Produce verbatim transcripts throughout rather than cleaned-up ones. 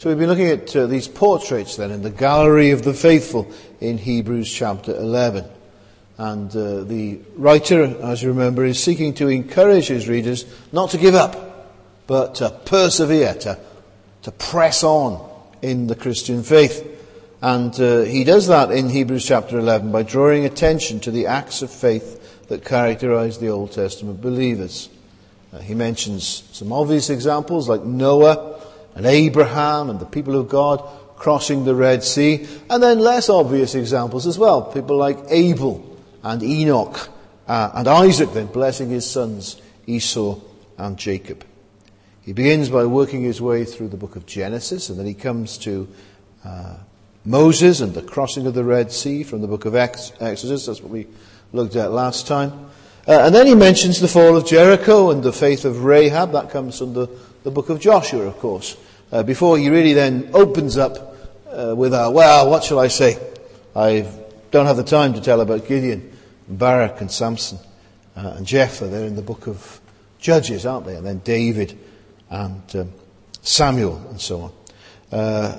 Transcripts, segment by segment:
So we've been looking at uh, these portraits then in the gallery of the faithful in Hebrews chapter eleven. And uh, the writer, as you remember, is seeking to encourage his readers not to give up, but to persevere, to, to press on in the Christian faith. And uh, he does that in Hebrews chapter eleven by drawing attention to the acts of faith that characterize the Old Testament believers. Uh, he mentions some obvious examples like Noah and Abraham and the people of God crossing the Red Sea, and then less obvious examples as well, people like Abel and Enoch uh, and Isaac then blessing his sons Esau and Jacob. He begins by working his way through the book of Genesis, and then he comes to uh, Moses and the crossing of the Red Sea from the book of Ex- Exodus. That's what we looked at last time. Uh, and then he mentions the fall of Jericho and the faith of Rahab. That comes from the, the book of Joshua, of course. Uh, before he really then opens up uh, with a, well, what shall I say? I don't have the time to tell about Gideon, and Barak and Samson uh, and Jephthah. They're in the book of Judges, aren't they? And then David and um, Samuel and so on. Uh,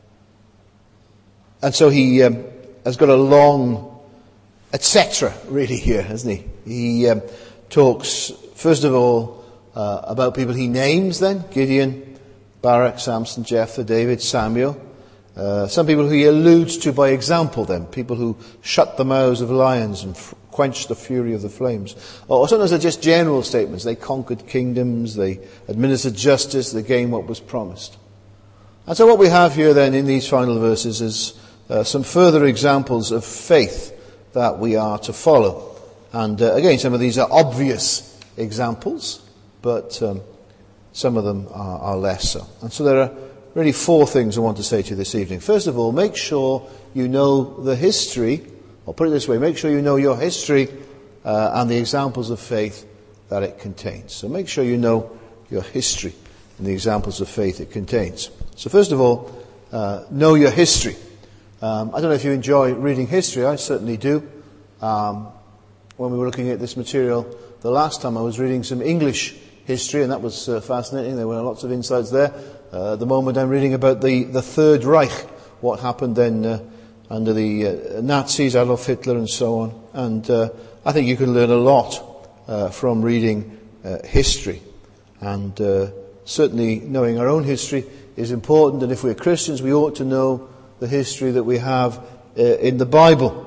and so he um, has got a long et cetera really here, hasn't he? He um, talks, first of all, uh, about people he names then, Gideon, Barak, Samson, Jephthah, David, Samuel. Uh, some people who he alludes to by example then, people who shut the mouths of lions and f- quenched the fury of the flames. Or sometimes they're just general statements. They conquered kingdoms, they administered justice, they gained what was promised. And so what we have here then in these final verses is uh, some further examples of faith that we are to follow. And uh, again, some of these are obvious examples, but um, some of them are, are less so. And so there are really four things I want to say to you this evening. First of all, make sure you know the history, or put it this way, make sure you know your history uh, and the examples of faith that it contains. So make sure you know your history and the examples of faith it contains. So first of all, uh, know your history. Um, I don't know if you enjoy reading history. I certainly do. Um, when we were looking at this material the last time, I was reading some English history, and that was uh, fascinating. There were lots of insights there. Uh, at the moment, I'm reading about the, the Third Reich, what happened then uh, under the uh, Nazis, Adolf Hitler, and so on. And uh, I think you can learn a lot uh, from reading uh, history. And uh, certainly knowing our own history is important. And if we're Christians, we ought to know the history that we have uh, in the Bible.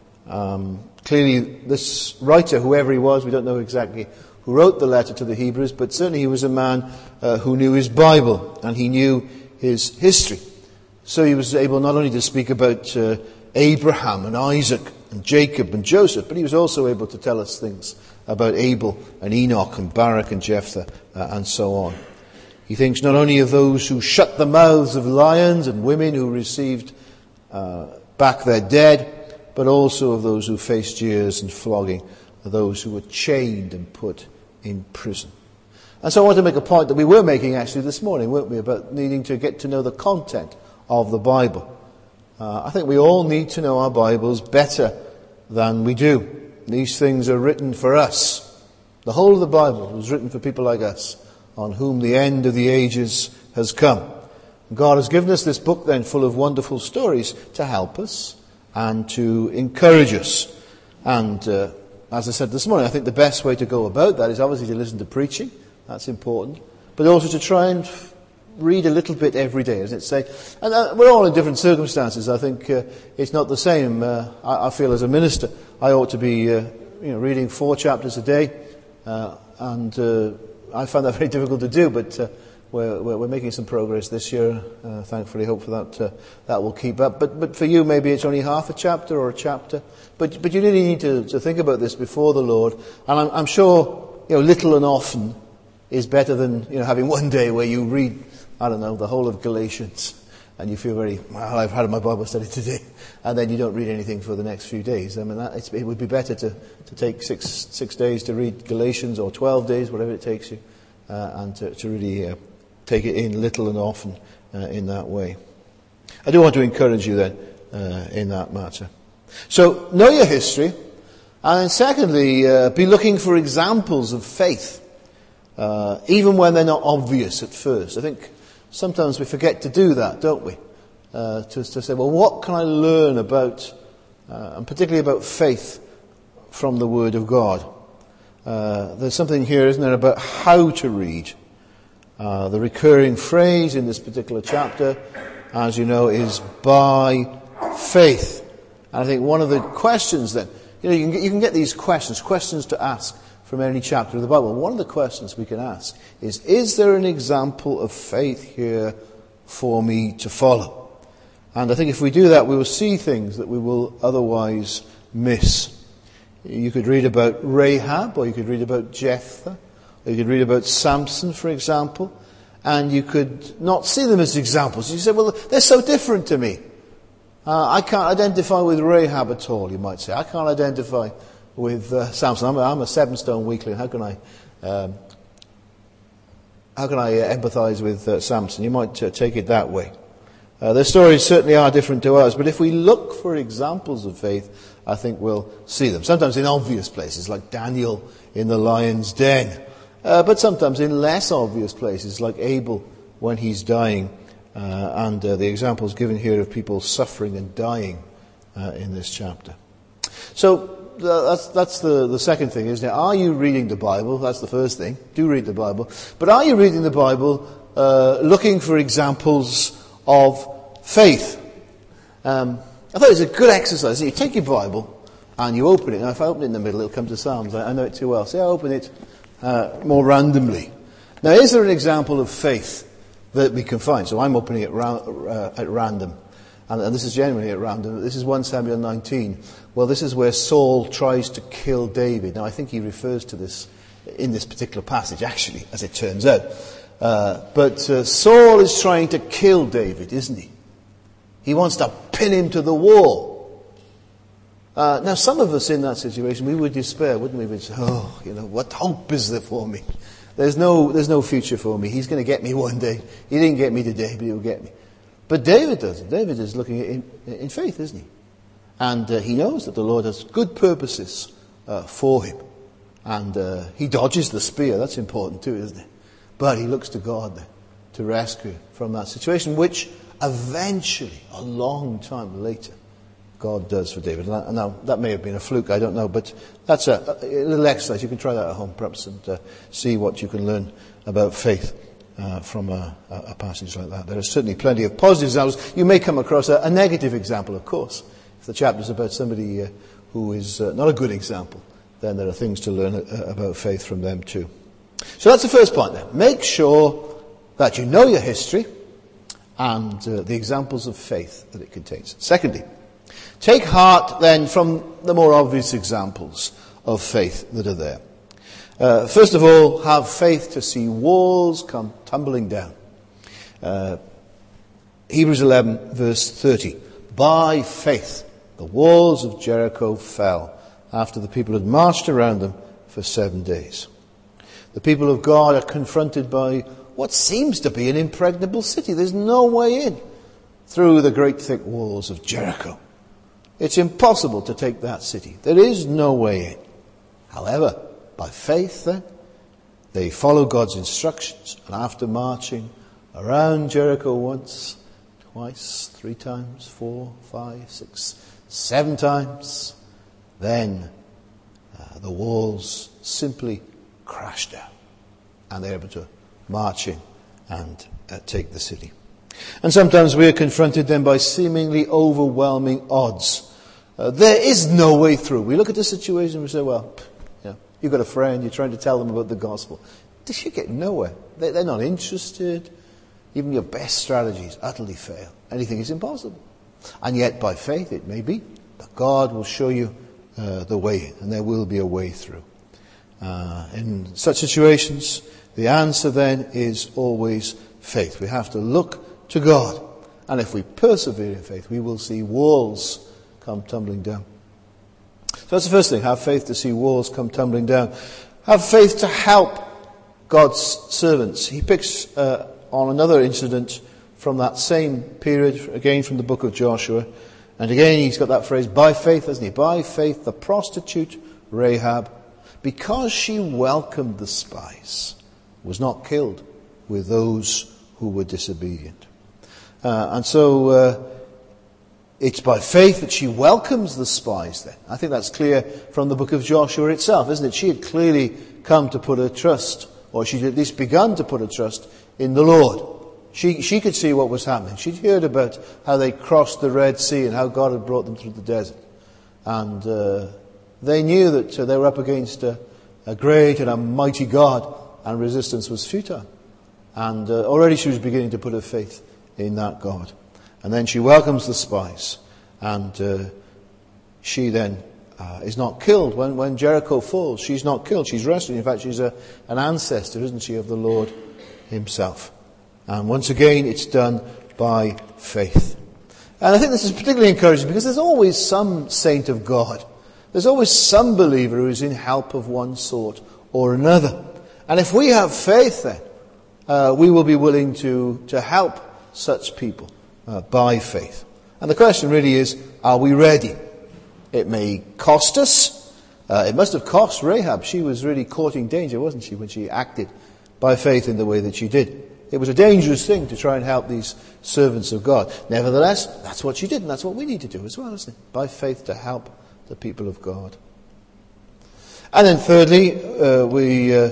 Um, clearly, this writer, whoever he was, we don't know exactly who wrote the letter to the Hebrews, but certainly he was a man uh, who knew his Bible and he knew his history. So he was able not only to speak about uh, Abraham and Isaac and Jacob and Joseph, but he was also able to tell us things about Abel and Enoch and Barak and Jephthah uh, and so on. He thinks not only of those who shut the mouths of lions and women who received uh, back their dead, but also of those who faced jeers and flogging, those who were chained and put in prison. And so I want to make a point that we were making actually this morning, weren't we, about needing to get to know the content of the Bible. Uh, I think we all need to know our Bibles better than we do. These things are written for us. The whole of the Bible was written for people like us, on whom the end of the ages has come. God has given us this book then full of wonderful stories to help us and to encourage us. And uh, as I said this morning, I think the best way to go about that is obviously to listen to preaching. That's important. But also to try and f- read a little bit every day, as it say. And uh, we're all in different circumstances. I think uh, it's not the same. Uh, I, I feel as a minister, I ought to be uh, you know, reading four chapters a day. Uh, and uh, I find that very difficult to do, but uh, we're, we're making some progress this year. Uh, thankfully, hope for that uh, that will keep up. But but for you, maybe it's only half a chapter or a chapter. But but you really need to, to think about this before the Lord. And I'm, I'm sure you know little and often is better than you know having one day where you read I don't know the whole of Galatians and you feel very well. I've had my Bible study today, and then you don't read anything for the next few days. I mean, that, it's, it would be better to, to take six six days to read Galatians, or twelve days, whatever it takes you, uh, and to, to really uh, take it in little and often uh, in that way. I do want to encourage you then uh, in that matter. So know your history, and then secondly, uh, be looking for examples of faith, uh, even when they're not obvious at first. I think sometimes we forget to do that, don't we? Uh, to, to say, well, what can I learn about, uh, and particularly about faith, from the Word of God? Uh, there's something here, isn't there, about how to read. Uh, the recurring phrase in this particular chapter, as you know, is by faith. And I think one of the questions that, you know, you can get, you can get these questions, questions to ask from any chapter of the Bible. One of the questions we can ask is, is there an example of faith here for me to follow? And I think if we do that, we will see things that we will otherwise miss. You could read about Rahab, or you could read about Jephthah, or you could read about Samson, for example, and you could not see them as examples. You say, well, they're so different to me. Uh, I can't identify with Rahab at all, you might say. I can't identify with uh, Samson. I'm a, I'm a seven-stone weakling. How can I um, how can I uh, empathise with uh, Samson? You might uh, take it that way. Uh, their stories certainly are different to ours, but if we look for examples of faith, I think we'll see them. Sometimes in obvious places, like Daniel in the lion's den, uh, but sometimes in less obvious places, like Abel when he's dying, uh, and uh, the examples given here of people suffering and dying uh, in this chapter. So uh, that's that's the, the second thing, isn't it? Are you reading the Bible? That's the first thing. Do read the Bible. But are you reading the Bible uh, looking for examples of faith? Um, I thought it was a good exercise. You take your Bible and you open it. Now, if I open it in the middle, it'll come to Psalms. I, I know it too well. So I open it uh, more randomly. Now, is there an example of faith that we can find? So I'm opening it ra- uh, at random. And, and this is genuinely at random. This is First Samuel nineteen. Well, this is where Saul tries to kill David. Now, I think he refers to this in this particular passage, actually, as it turns out. Uh, but uh, Saul is trying to kill David, isn't he? He wants to pin him to the wall. Uh, now, some of us in that situation, we would despair, wouldn't we? We'd say, oh, you know, what hope is there for me? There's no, there's no future for me. He's going to get me one day. He didn't get me today, but he'll get me. But David doesn't. David is looking at in, in faith, isn't he? And uh, he knows that the Lord has good purposes uh, for him. And uh, he dodges the spear. That's important too, isn't it? But he looks to God then to rescue from that situation, which eventually, a long time later, God does for David. Now, that may have been a fluke, I don't know, but that's a, a little exercise. You can try that at home, perhaps, and uh, see what you can learn about faith uh, from a, a passage like that. There are certainly plenty of positive examples. You may come across a, a negative example, of course. If the chapter is about somebody uh, who is uh, not a good example, then there are things to learn uh, about faith from them too. So that's the first point then. Make sure that you know your history and uh, the examples of faith that it contains. Secondly, take heart then from the more obvious examples of faith that are there. Uh, first of all, have faith to see walls come tumbling down. Uh, Hebrews eleven verse thirty. By faith, the walls of Jericho fell after the people had marched around them for seven days. The people of God are confronted by what seems to be an impregnable city. There's no way in through the great thick walls of Jericho. It's impossible to take that city. There is no way in. However, by faith then, they follow God's instructions, and after marching around Jericho once, twice, three times, four, five, six, seven times, then uh, the walls simply crash down, and they're able to march in and uh, take the city. And sometimes we are confronted then by seemingly overwhelming odds. Uh, there is no way through. We look at the situation and we say, well, you know, you've got a friend, you're trying to tell them about the gospel. You get nowhere. They, they're not interested. Even your best strategies utterly fail. Anything is impossible. And yet by faith it may be that God will show you uh, the way, and there will be a way through. Uh, in such situations, the answer then is always faith. We have to look to God. And if we persevere in faith, we will see walls come tumbling down. So that's the first thing. Have faith to see walls come tumbling down. Have faith to help God's servants. He picks uh, on another incident from that same period, again from the book of Joshua. And again he's got that phrase, by faith, hasn't he? By faith, the prostitute Rahab, because she welcomed the spies, was not killed with those who were disobedient. Uh, and so uh, it's by faith that she welcomes the spies then. I think that's clear from the book of Joshua itself, isn't it? She had clearly come to put her trust, or she'd at least begun to put her trust in the Lord. She, she could see what was happening. She'd heard about how they crossed the Red Sea and how God had brought them through the desert. And uh, they knew that uh, they were up against a, a great and a mighty God, and resistance was futile. And uh, already she was beginning to put her faith in that God. And then she welcomes the spies, and uh, she then uh, is not killed. When, when Jericho falls, she's not killed. She's rescued. In fact, she's a, an ancestor, isn't she, of the Lord himself. And once again, it's done by faith. And I think this is particularly encouraging because there's always some saint of God. There's always some believer who is in help of one sort or another. And if we have faith then, uh, we will be willing to, to help such people uh, by faith. And the question really is, are we ready? It may cost us. Uh, it must have cost Rahab. She was really courting danger, wasn't she, when she acted by faith in the way that she did. It was a dangerous thing to try and help these servants of God. Nevertheless, that's what she did, and that's what we need to do as well, isn't it? By faith to help the people of God. And then thirdly, uh, we uh,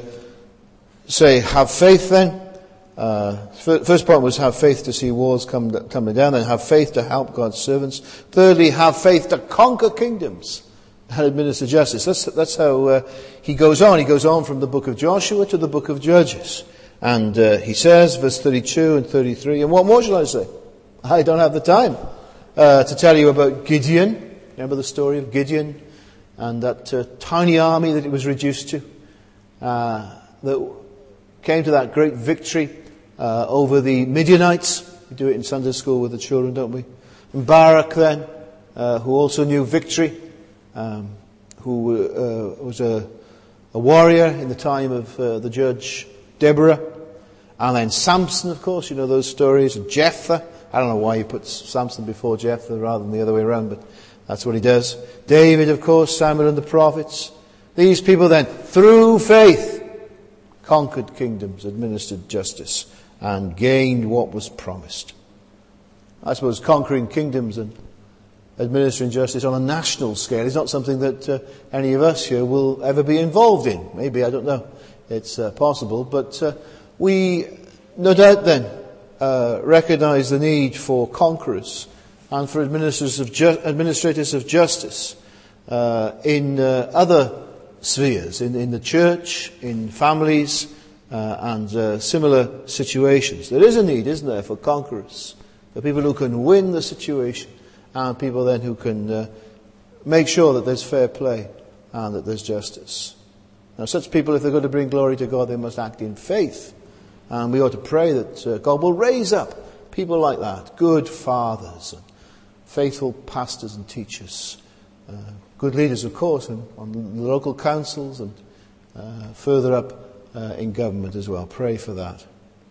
say, have faith then. Uh, first point was have faith to see walls come tumbling down, then have faith to help God's servants. Thirdly, have faith to conquer kingdoms and administer justice. That's, that's how uh, he goes on. He goes on from the book of Joshua to the book of Judges. And uh, he says, verse thirty-two and thirty-three, and what more shall I say? I don't have the time uh, to tell you about Gideon. Remember the story of Gideon and that uh, tiny army that he was reduced to, uh, that came to that great victory uh, over the Midianites. We do it in Sunday school with the children, don't we? And Barak then, uh, who also knew victory, um, who uh, was a, a warrior in the time of uh, the judge Deborah. And then Samson, of course, you know those stories. And Jephthah. I don't know why he puts Samson before Jephthah rather than the other way around, but that's what he does. David, of course, Samuel and the prophets. These people then, through faith, conquered kingdoms, administered justice, and gained what was promised. I suppose conquering kingdoms and administering justice on a national scale is not something that uh, any of us here will ever be involved in. Maybe, I don't know. It's uh, possible, but uh, we no doubt then uh, recognize the need for conquerors and for administrators of, ju- administrators of justice uh, in uh, other spheres, in, in the church, in families, uh, and uh, similar situations. There is a need, isn't there, for conquerors, for people who can win the situation, and people then who can uh, make sure that there's fair play and that there's justice. Now, such people, if they're going to bring glory to God, they must act in faith. And we ought to pray that uh, God will raise up people like that, good fathers and faithful pastors and teachers, uh, good leaders, of course, and on the local councils and uh, further up uh, in government as well. Pray for that.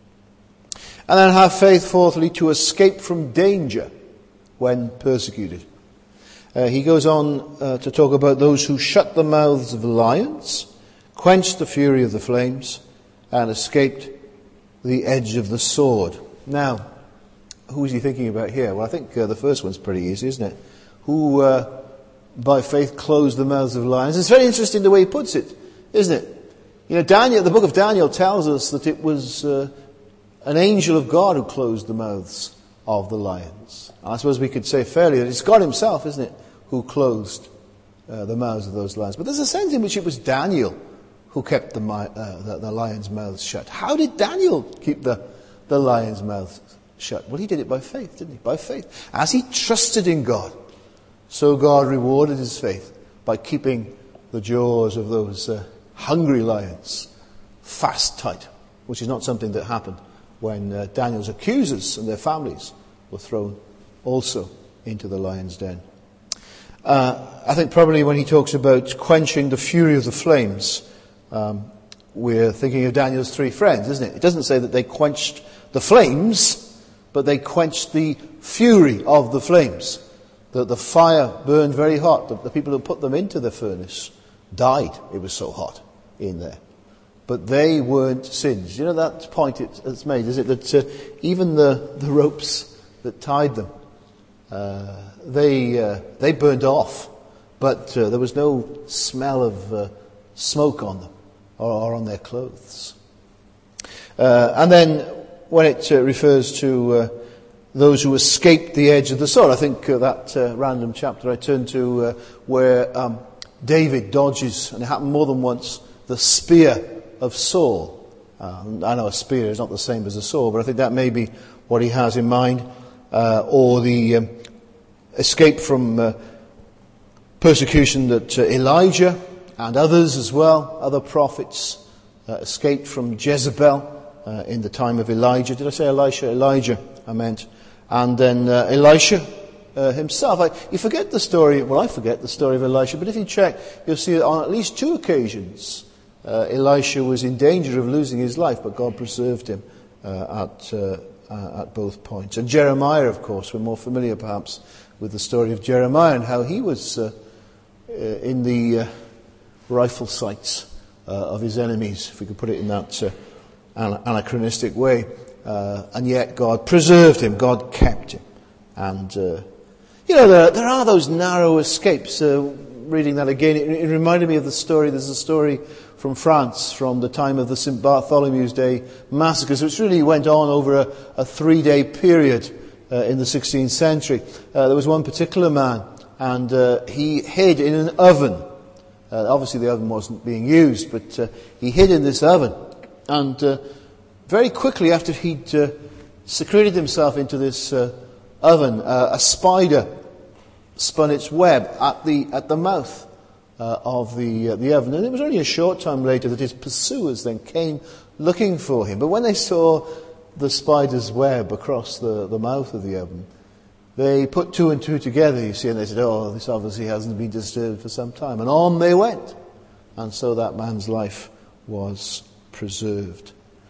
And then have faith, fourthly, to escape from danger when persecuted. Uh, he goes on uh, to talk about those who shut the mouths of lions, quenched the fury of the flames, and escaped the edge of the sword. Now, who is he thinking about here? Well, I think uh, the first one's pretty easy, isn't it? Who, uh, by faith, closed the mouths of lions. It's very interesting the way he puts it, isn't it? You know, Daniel, the book of Daniel tells us that it was uh, an angel of God who closed the mouths of the lions. And I suppose we could say fairly that it's God himself, isn't it, who closed uh, the mouths of those lions. But there's a sense in which it was Daniel who kept the, uh, the, the lions' mouths shut. How did Daniel keep the, the lions' mouths shut? Well, he did it by faith, didn't he? By faith. As he trusted in God, so God rewarded his faith by keeping the jaws of those uh, hungry lions fast tight, which is not something that happened when uh, Daniel's accusers and their families were thrown also into the lion's den. Uh, I think probably when he talks about quenching the fury of the flames, Um, we're thinking of Daniel's three friends, isn't it? It doesn't say that they quenched the flames, but they quenched the fury of the flames. That the fire burned very hot. The, the people who put them into the furnace died. It was so hot in there. but they weren't singed. You know that point it's made, is it? That uh, even the, the ropes that tied them, uh, they uh, they burned off, but uh, there was no smell of uh, smoke on them or, or on their clothes. Uh, and then when it uh, refers to uh, those who escaped the edge of the sword, I think uh, that uh, random chapter I turned to uh, where um, David dodges, and it happened more than once, the spear of Saul. Uh, I know a spear is not the same as a sword, but I think that may be what he has in mind. Uh, or the um, escape from uh, persecution that uh, Elijah and others as well, other prophets, uh, escaped from Jezebel uh, in the time of Elijah. Did I say Elisha? Elijah, I meant. And then uh, Elisha uh, himself. I, you forget the story, well I forget the story of Elisha, but if you check, you'll see that on at least two occasions uh, Elisha was in danger of losing his life, but God preserved him uh, at uh, uh, at both points. And Jeremiah, of course, we're more familiar perhaps with the story of Jeremiah and how he was uh, uh, in the uh, rifle sights uh, of his enemies, if we could put it in that uh, anachronistic way. Uh, and yet God preserved him, God kept him. And, uh, you know, there, there are those narrow escapes. Uh, reading that again, it, it reminded me of the story, there's a story from France from the time of the Saint Bartholomew's Day massacres, which really went on over a, a three-day period uh, in the sixteenth century. Uh, there was one particular man, and uh, he hid in an oven. Uh, obviously the oven wasn't being used, but uh, he hid in this oven. And uh, very quickly after he'd uh, secreted himself into this uh, oven, uh, a spider spun its web at the at the mouth uh, of the uh, the oven. And it was only a short time later that his pursuers then came looking for him. But when they saw the spider's web across the, the mouth of the oven, they put two and two together, you see, and they said, oh, this obviously hasn't been disturbed for some time. And on they went. And so that man's life was preserved.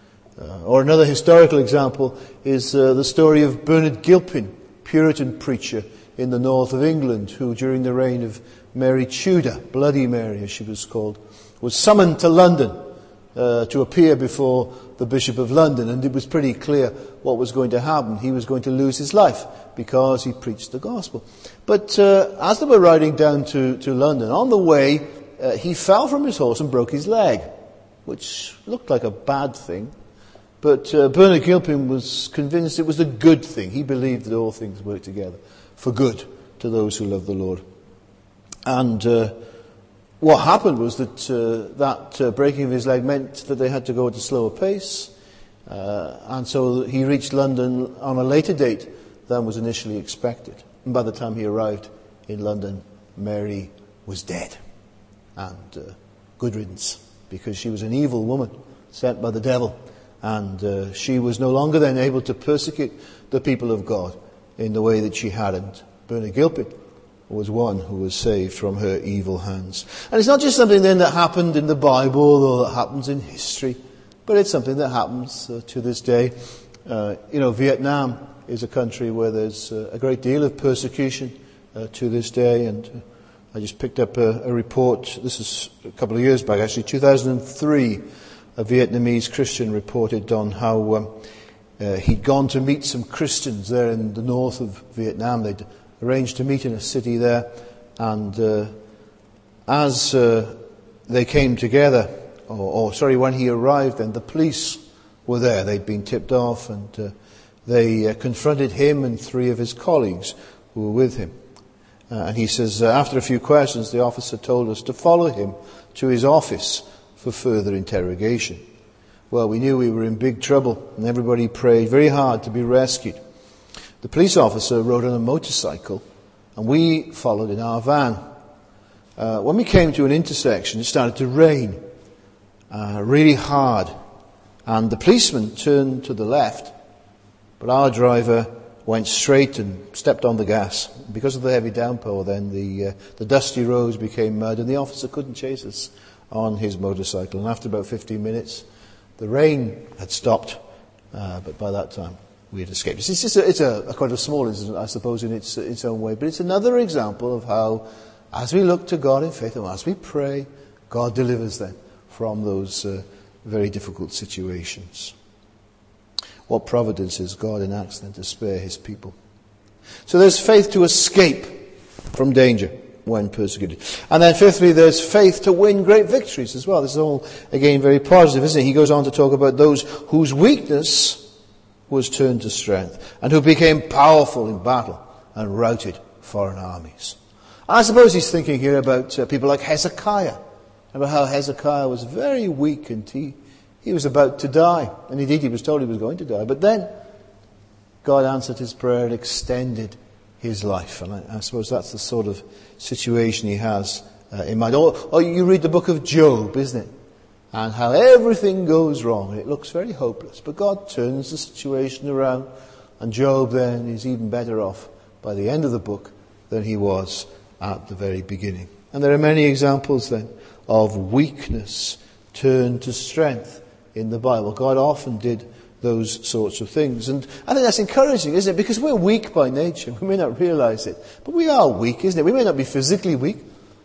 Uh, or another historical example is uh, the story of Bernard Gilpin, Puritan preacher in the north of England, who during the reign of Mary Tudor, Bloody Mary as she was called, was summoned to London uh, to appear before the Bishop of London, and it was pretty clear what was going to happen. He was going to lose his life because he preached the gospel. But uh, as they were riding down to, to London, on the way uh, he fell from his horse and broke his leg, which looked like a bad thing. But uh, Bernard Gilpin was convinced it was a good thing. He believed that all things work together for good to those who love the Lord. And uh, what happened was that uh, that uh, breaking of his leg meant that they had to go at a slower pace. Uh, and so he reached London on a later date than was initially expected. And by the time he arrived in London, Mary was dead. And uh, good riddance, because she was an evil woman sent by the devil. And uh, she was no longer then able to persecute the people of God in the way that she had. And Bernard Gilpin was one who was saved from her evil hands. And it's not just something then that happened in the Bible or that happens in history, but it's something that happens uh, to this day. Uh, you know, Vietnam is a country where there's uh, a great deal of persecution uh, to this day. And uh, I just picked up a, a report, this is a couple of years back actually, two thousand three, a Vietnamese Christian reported on how um, uh, he'd gone to meet some Christians there in the north of Vietnam. They'd arranged to meet in a city there, and uh, as uh, they came together, or, or sorry, when he arrived, then the police were there. They'd been tipped off, and uh, they uh, confronted him and three of his colleagues who were with him. Uh, and he says, uh, after a few questions, the officer told us to follow him to his office for further interrogation. Well, we knew we were in big trouble, and everybody prayed very hard to be rescued. The police officer rode on a motorcycle, and we followed in our van. Uh, when we came to an intersection, it started to rain uh, really hard, and the policeman turned to the left, but our driver went straight and stepped on the gas. Because of the heavy downpour, then the uh, the dusty roads became mud, and the officer couldn't chase us on his motorcycle. And after about fifteen minutes, the rain had stopped, uh, but by that time we had escaped. It's just a, it's a, a quite a small incident, I suppose, in its its own way, but it's another example of how, as we look to God in faith and as we pray, God delivers them from those uh, very difficult situations. What providence is God enacts then to spare his people. So there's faith to escape from danger when persecuted. And then fifthly, there's faith to win great victories as well. This is all, again, very positive, isn't it? He goes on to talk about those whose weakness was turned to strength, and who became powerful in battle and routed foreign armies. And I suppose he's thinking here about uh, people like Hezekiah. Remember how Hezekiah was very weak and he, he was about to die. And indeed he was told he was going to die. But then God answered his prayer and extended his life. And I, I suppose that's the sort of situation he has uh, in mind. Or, or you read the book of Job, isn't it? And how everything goes wrong. And it looks very hopeless. But God turns the situation around. And Job then is even better off by the end of the book than he was at the very beginning. And there are many examples then of weakness turned to strength in the Bible. God often did those sorts of things. And I think that's encouraging, isn't it? Because we're weak by nature. We may not realize it. But we are weak, isn't it? We may not be physically weak.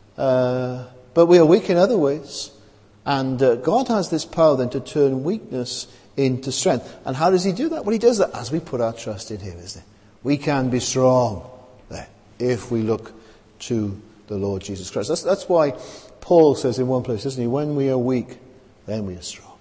Uh, but we are weak in other ways. And uh, God has this power then to turn weakness into strength. And how does he do that? Well, he does that as we put our trust in him, isn't it? We can be strong then if we look to the Lord Jesus Christ. That's, that's why Paul says in one place, doesn't he? When we are weak, then we are strong.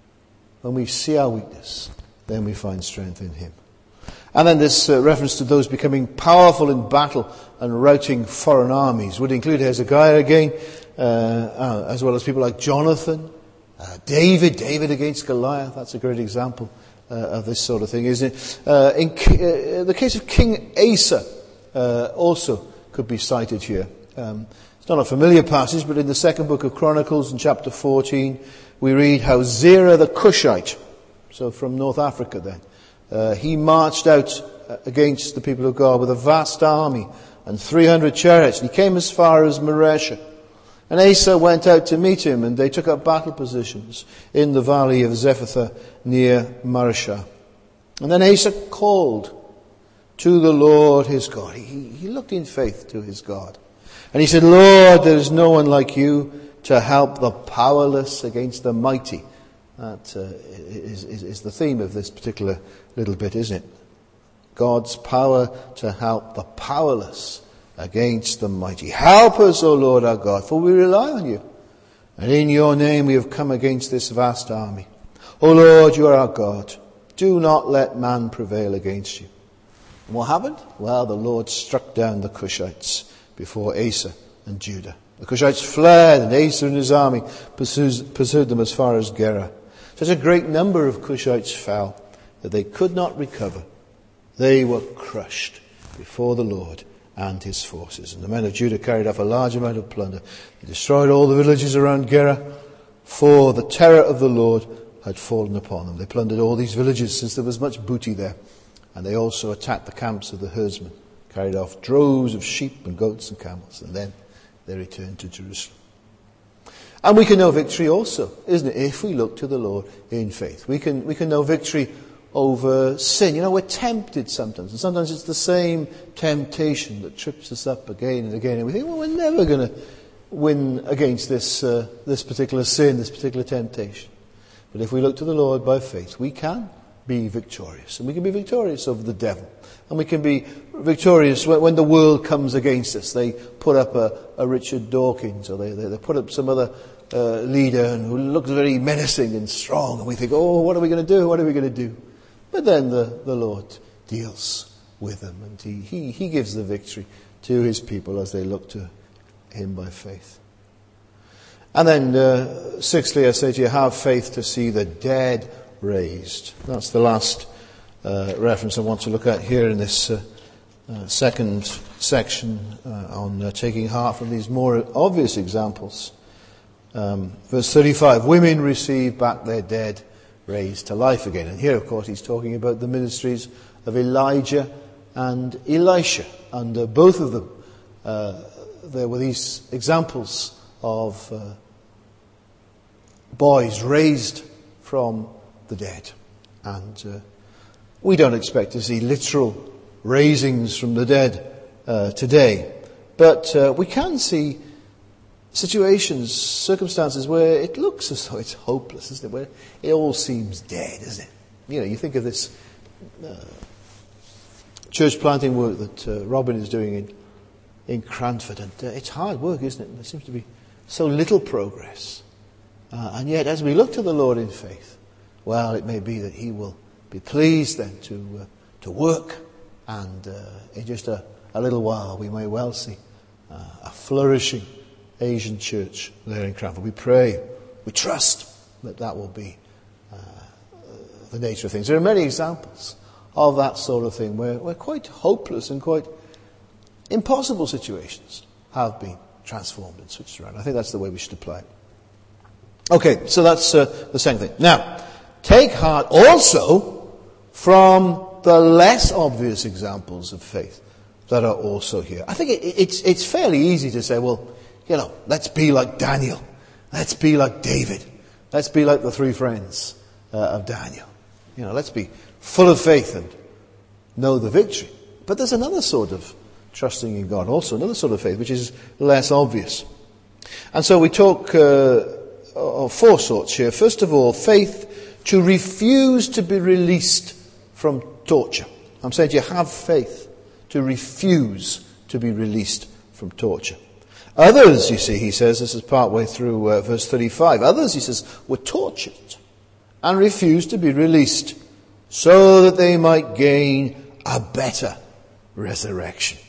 When we see our weakness, then we find strength in him. And then this uh, reference to those becoming powerful in battle and routing foreign armies would include Hezekiah again, uh, uh, as well as people like Jonathan, uh, David, David against Goliath. That's a great example uh, of this sort of thing, isn't it? Uh, in uh, the case of King Asa uh, also could be cited here. Um, it's not a familiar passage, but in the second book of Chronicles in chapter fourteen, we read how Zerah the Cushite, so from North Africa then, uh, he marched out against the people of God with a vast army and three hundred chariots. And he came as far as Mareshah. And Asa went out to meet him, and they took up battle positions in the valley of Zephathah near Mareshah. And then Asa called to the Lord his God. He, he looked in faith to his God. And he said, Lord, there is no one like you to help the powerless against the mighty. That uh, is, is, is the theme of this particular little bit, isn't it? God's power to help the powerless against the mighty. Help us, O Lord our God, for we rely on you. And in your name we have come against this vast army. O Lord, you are our God. Do not let man prevail against you. And what happened? Well, the Lord struck down the Cushites before Asa and Judah. The Cushites fled, and Asa and his army pursued, pursued them as far as Gerar. Such a great number of Cushites fell that they could not recover. They were crushed before the Lord and his forces. And the men of Judah carried off a large amount of plunder. They destroyed all the villages around Gerar, for the terror of the Lord had fallen upon them. They plundered all these villages, since there was much booty there. And they also attacked the camps of the herdsmen, carried off droves of sheep and goats and camels, and then they returned to Jerusalem. And we can know victory also, isn't it, if we look to the Lord in faith. We can we can know victory over sin. You know, we're tempted sometimes, and sometimes it's the same temptation that trips us up again and again, and we think, well, we're never going to win against this uh, this particular sin, this particular temptation. But if we look to the Lord by faith, we can be victorious, and we can be victorious over the devil. And we can be victorious when, when the world comes against us. They put up a, a Richard Dawkins, or they, they, they put up some other uh, leader who looks very menacing and strong. And we think, oh, what are we going to do? What are we going to do? But then the, the Lord deals with them. And he, he, he gives the victory to his people as they look to him by faith. And then, uh, sixthly, I say to you, have faith to see the dead raised. That's the last Uh, reference I want to look at here in this uh, uh, second section uh, on uh, taking heart from these more obvious examples. Um, verse thirty-five, women receive back their dead raised to life again. And here, of course, he's talking about the ministries of Elijah and Elisha. Under both of them, uh, there were these examples of uh, boys raised from the dead. And uh, we don't expect to see literal raisings from the dead uh, today, but uh, we can see situations, circumstances where it looks as though it's hopeless, isn't it? Where it all seems dead, isn't it? You know, you think of this uh, church planting work that uh, Robin is doing in, in Cranford, and uh, it's hard work, isn't it? There seems to be so little progress. Uh, and yet, as we look to the Lord in faith, well, it may be that He will be pleased then to uh, to work, and uh, in just a, a little while we may well see uh, a flourishing Asian church there in Cranford. We pray, we trust that that will be uh, the nature of things. There are many examples of that sort of thing where, where quite hopeless and quite impossible situations have been transformed and switched around. I think that's the way we should apply it. Okay, so that's uh, the second thing. Now, take heart also from the less obvious examples of faith that are also here. I think it, it's it's fairly easy to say, well, you know, let's be like Daniel. Let's be like David. Let's be like the three friends uh, of Daniel. You know, let's be full of faith and know the victory. But there's another sort of trusting in God also, another sort of faith which is less obvious. And so we talk uh, of four sorts here. First of all, faith to refuse to be released from torture. I'm saying you have faith to refuse to be released from torture. Others, you see, he says, this is part way through uh, verse thirty-five, others, he says, were tortured and refused to be released so that they might gain a better resurrection.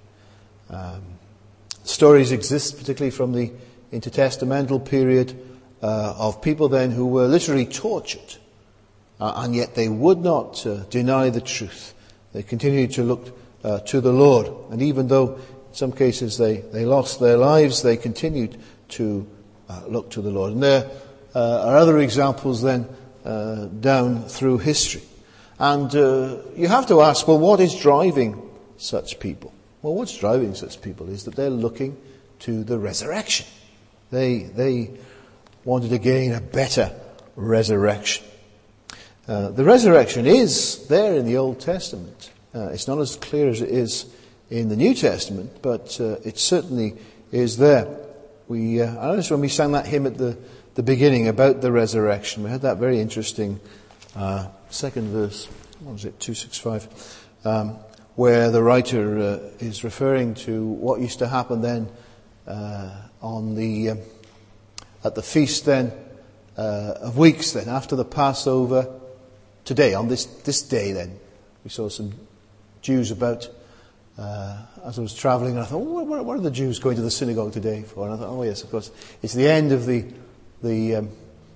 Um, stories exist, particularly from the intertestamental period, uh, of people then who were literally tortured, uh, and yet they would not uh, deny the truth. They continued to look uh, to the Lord, and even though in some cases they, they lost their lives, they continued to uh, look to the Lord. And there uh, are other examples then uh, down through history. And uh, you have to ask, well, what is driving such people? Well, what's driving such people is that they're looking to the resurrection. They they wanted to gain a better resurrection. Uh, the resurrection is there in the Old Testament. Uh, it's not as clear as it is in the New Testament, but uh, it certainly is there. We uh, I noticed when we sang that hymn at the, the beginning about the resurrection, we had that very interesting uh, second verse. What was it? two sixty-five. Um, where the writer uh, is referring to what used to happen then uh, on the um, at the feast then uh, of weeks then after the Passover. Today, on this this day then, we saw some Jews about uh, as I was travelling, and I thought, oh, what, what are the Jews going to the synagogue today for? And I thought, oh yes, of course, it's the end of the the um,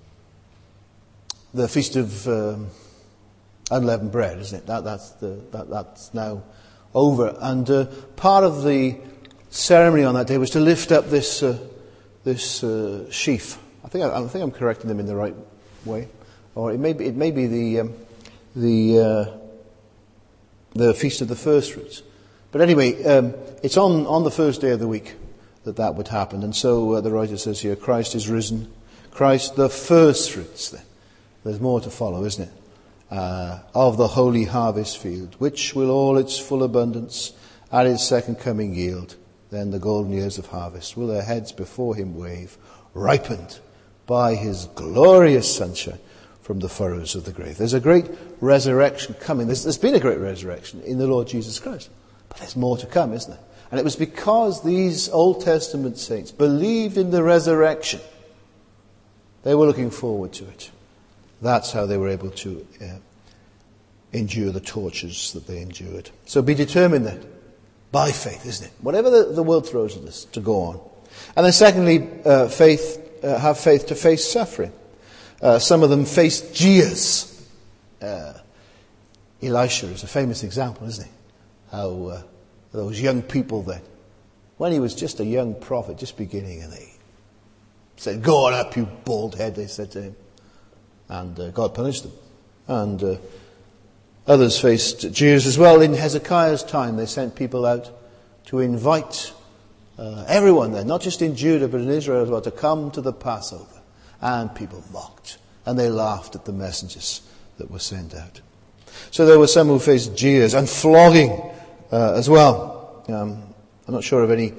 the feast of um, unleavened bread, isn't it? That that's the that that's now over, and uh, part of the ceremony on that day was to lift up this uh, this uh, sheaf. I think I, I think I'm correcting them in the right way, or it may be it may be the um, the uh, the feast of the first fruits. But anyway, um, it's on on the first day of the week that that would happen, and so uh, the writer says here, Christ is risen, Christ the first fruits. Then there's more to follow, isn't it? Uh, of the holy harvest field, which will all its full abundance at his second coming yield. Then the golden years of harvest will their heads before him wave, ripened by his glorious sunshine from the furrows of the grave. There's a great resurrection coming. There's, there's been a great resurrection in the Lord Jesus Christ. But there's more to come, isn't there? And it was because these Old Testament saints believed in the resurrection. They were looking forward to it. That's how they were able to uh, endure the tortures that they endured. So be determined then, by faith, isn't it? Whatever the, the world throws at us, to go on. And then secondly, uh, faith, uh, have faith to face suffering. Uh, some of them faced jeers. Uh, Elisha is a famous example, isn't he? How uh, those young people then, when he was just a young prophet, just beginning, and they said, "Go on up, you bald head," they said to him. And uh, God punished them. And uh, others faced jeers as well. In Hezekiah's time, they sent people out to invite uh, everyone there, not just in Judah, but in Israel as well, to come to the Passover. And people mocked. And they laughed at the messengers that were sent out. So there were some who faced jeers and flogging uh, as well. Um, I'm not sure of any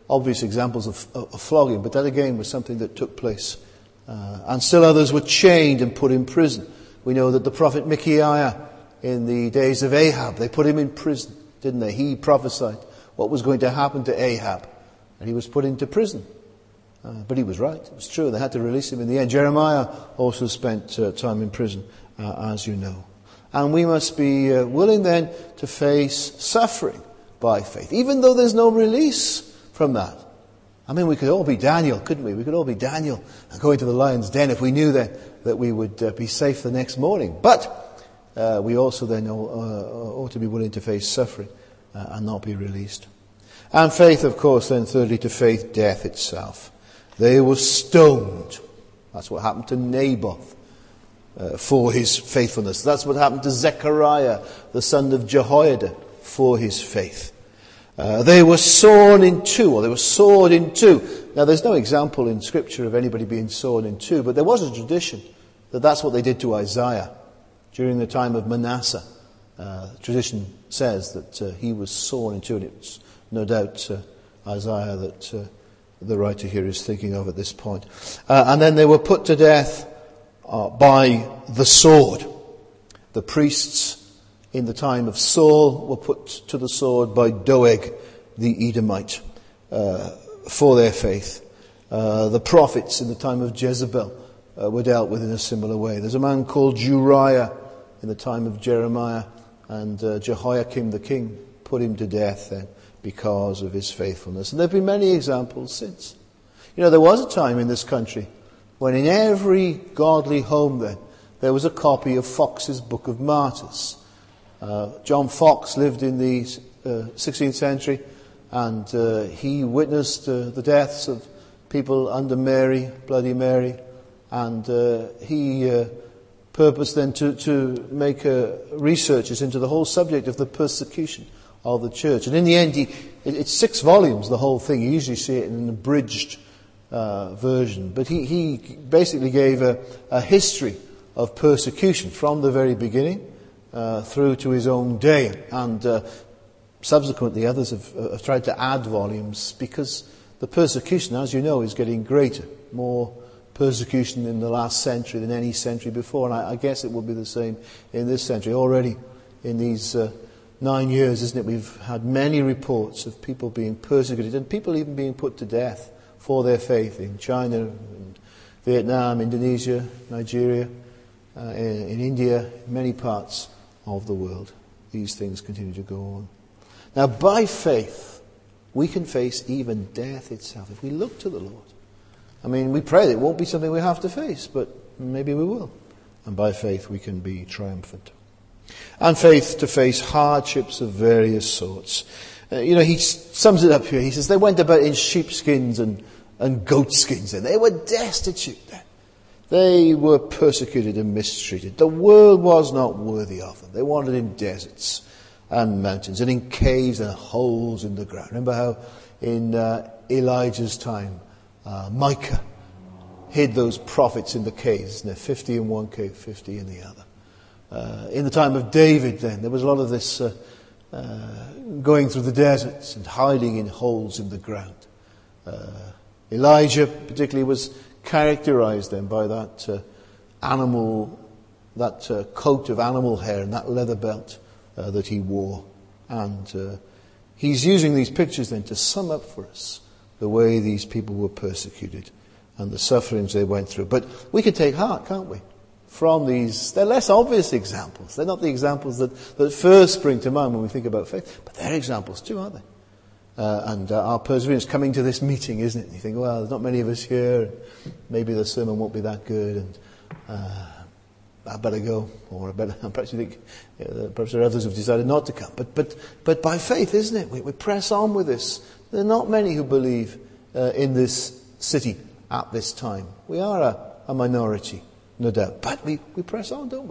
obvious examples of, of flogging, but that again was something that took place. Uh, and still others were chained and put in prison. We know that the prophet Micaiah, in the days of Ahab, they put him in prison, didn't they? He prophesied what was going to happen to Ahab, and he was put into prison. Uh, but he was right. It was true. They had to release him in the end. Jeremiah also spent uh, time in prison, uh, as you know. And we must be uh, willing then to face suffering by faith, even though there's no release from that. I mean, we could all be Daniel, couldn't we? We could all be Daniel and go into the lion's den if we knew then that we would uh, be safe the next morning. But uh, we also then ought, uh, ought to be willing to face suffering uh, and not be released. And faith, of course, then thirdly to faith, death itself. They were stoned. That's what happened to Naboth uh, for his faithfulness. That's what happened to Zechariah, the son of Jehoiada, for his faith. Uh, they were sawn in two, or they were sawed in two. Now, there's no example in Scripture of anybody being sawn in two, but there was a tradition that that's what they did to Isaiah during the time of Manasseh. Uh, tradition says that uh, he was sawn in two, and it's no doubt uh, Isaiah that uh, the writer here is thinking of at this point. Uh, and then they were put to death uh, by the sword. The priests in the time of Saul were put to the sword by Doeg the Edomite uh, for their faith. Uh, the prophets in the time of Jezebel uh, were dealt with in a similar way. There's a man called Uriah in the time of Jeremiah, and uh, Jehoiakim the king put him to death then because of his faithfulness. And there have been many examples since. You know, there was a time in this country when in every godly home then there was a copy of Fox's Book of Martyrs. Uh, John Fox lived in the uh, sixteenth century, and uh, he witnessed uh, the deaths of people under Mary, Bloody Mary, and uh, he uh, purposed then to, to make uh, researches into the whole subject of the persecution of the church. And in the end, he, it, it's six volumes, the whole thing. You usually see it in an abridged uh, version. But he, he basically gave a, a history of persecution from the very beginning Uh, through to his own day, and uh, subsequently others have, uh, have tried to add volumes because the persecution, as you know, is getting greater. More persecution in the last century than any century before, and I, I guess it will be the same in this century. Already in these uh, nine years, isn't it, we've had many reports of people being persecuted and people even being put to death for their faith in China, in Vietnam, Indonesia, Nigeria, uh, in, in India, in many parts of the world. These things continue to go on. Now, by faith, we can face even death itself if we look to the Lord. I mean, we pray that it won't be something we have to face, but maybe we will. And by faith, we can be triumphant. And faith to face hardships of various sorts. Uh, you know, he sums it up here. He says, they went about in sheepskins and, and goatskins, and they were destitute then. They were persecuted and mistreated. The world was not worthy of them. They wandered in deserts and mountains and in caves and holes in the ground. Remember how in uh, Elijah's time, uh, Micah hid those prophets in the caves. And fifty in one cave, fifty in the other. Uh, in the time of David then, there was a lot of this uh, uh, going through the deserts and hiding in holes in the ground. Uh, Elijah particularly was characterized then by that uh, animal, that uh, coat of animal hair and that leather belt uh, that he wore. And uh, he's using these pictures then to sum up for us the way these people were persecuted and the sufferings they went through. But we can take heart, can't we, from these. They're less obvious examples. They're not the examples that, that first spring to mind when we think about faith, but they're examples too, aren't they? Uh, and uh, our perseverance coming to this meeting, isn't it? And you think, well, there's not many of us here, and maybe the sermon won't be that good, and uh, I better go, or I better. Perhaps you think, uh, perhaps there are others who've decided not to come. But but but by faith, isn't it? We, we press on with this. There are not many who believe uh, in this city at this time. We are a, a minority, no doubt, but we, we press on, don't we?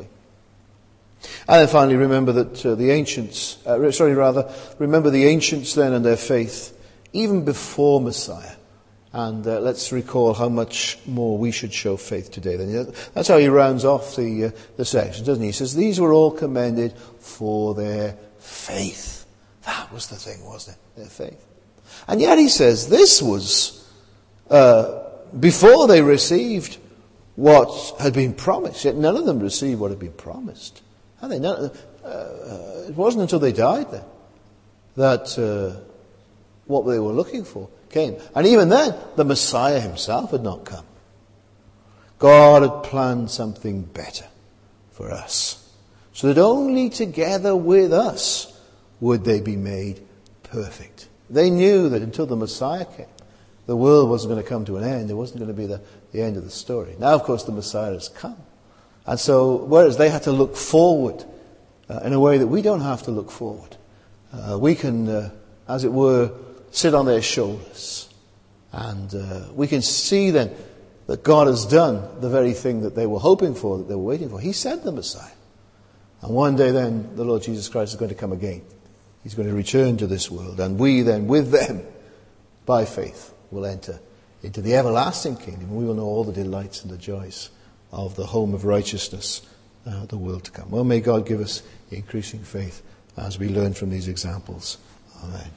And then finally, remember that uh, the ancients, uh, sorry, rather, remember the ancients then and their faith, even before Messiah. And uh, let's recall how much more we should show faith today. Then that's how he rounds off the uh, the section, doesn't he? He says, these were all commended for their faith. That was the thing, wasn't it? Their faith. And yet he says this was uh, before they received what had been promised. Yet none of them received what had been promised. Had they? None, uh, uh, it wasn't until they died then that uh, what they were looking for came. And even then, the Messiah himself had not come. God had planned something better for us, so that only together with us would they be made perfect. They knew that until the Messiah came, the world wasn't going to come to an end. It wasn't going to be the, the end of the story. Now, of course, the Messiah has come. And so, whereas they had to look forward uh, in a way that we don't have to look forward, uh, we can, uh, as it were, sit on their shoulders. And uh, we can see then that God has done the very thing that they were hoping for, that they were waiting for. He sent the Messiah. And one day then, the Lord Jesus Christ is going to come again. He's going to return to this world. And we then, with them, by faith, will enter into the everlasting kingdom. We will know all the delights and the joys of the home of righteousness, uh, the world to come. Well, may God give us increasing faith as we learn from these examples. Amen.